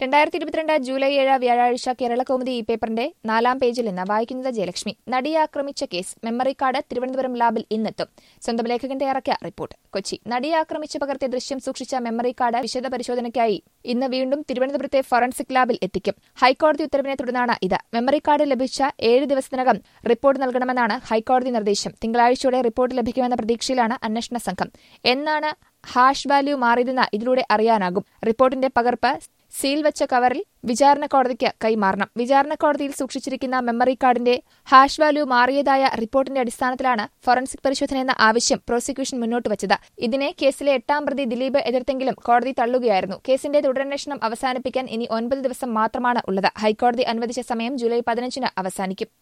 2022 July 7 വ്യാഴാഴ്ച കേരളകൗമുദി ഈ പേപ്പറിന്റെ 4-ാം പേജിൽ നിന്ന് വായിക്കുന്നത് ജയലക്ഷ്മി. നടിയെ ആക്രമിച്ച കേസ് മെമ്മറി കാർഡ് തിരുവനന്തപുരം ലാബിൽ ഇന്നെത്തും. സ്വന്തം ലേഖകൻ തയ്യാറാക്കിയ റിപ്പോർട്ട്. കൊച്ചി. നടിയെ ആക്രമിച്ച് പകർത്തിയ ദൃശ്യം സൂക്ഷിച്ച മെമ്മറി കാർഡ് വിശദ പരിശോധനയ്ക്കായി ഇന്ന് വീണ്ടും തിരുവനന്തപുരത്തെ ഫോറൻസിക് ലാബിൽ എത്തിക്കും. ഹൈക്കോടതി ഉത്തരവിനെ തുടർന്നാണ് ഇത്. മെമ്മറി കാർഡ് ലഭിച്ച 7 ദിവസത്തിനകം റിപ്പോർട്ട് നൽകണമെന്നാണ് ഹൈക്കോടതി നിർദ്ദേശം. തിങ്കളാഴ്ചയോടെ റിപ്പോർട്ട് ലഭിക്കുമെന്ന പ്രതീക്ഷയിലാണ് അന്വേഷണ സംഘം. എന്നാണ് ഹാഷ് വാല്യൂ മാറിയതെന്ന് ഇതിലൂടെ അറിയാനാകും. റിപ്പോർട്ടിന്റെ പകർപ്പ് സീൽ വെച്ച കവറിൽ വിചാരണ കോടതിക്ക് കൈമാറണം. വിചാരണ കോടതിയിൽ സൂക്ഷിച്ചിരിക്കുന്ന മെമ്മറി കാർഡിന്റെ ഹാഷ് വാല്യൂ മാറിയതായ റിപ്പോർട്ടിന്റെ അടിസ്ഥാനത്തിലാണ് ഫോറൻസിക് പരിശോധനയെന്ന ആവശ്യം പ്രോസിക്യൂഷൻ മുന്നോട്ട് വച്ചത്. ഇതിനെ കേസിലെ 8-ാം പ്രതി ദിലീപ് എതിർത്തെങ്കിലും കോടതി തള്ളുകയായിരുന്നു. കേസിന്റെ തുടരന്വേഷണം അവസാനിപ്പിക്കാൻ ഇനി 9 ദിവസം മാത്രമാണ് ഉള്ളത്. ഹൈക്കോടതി അനുവദിച്ച സമയം ജൂലൈ 15-ന് അവസാനിക്കും.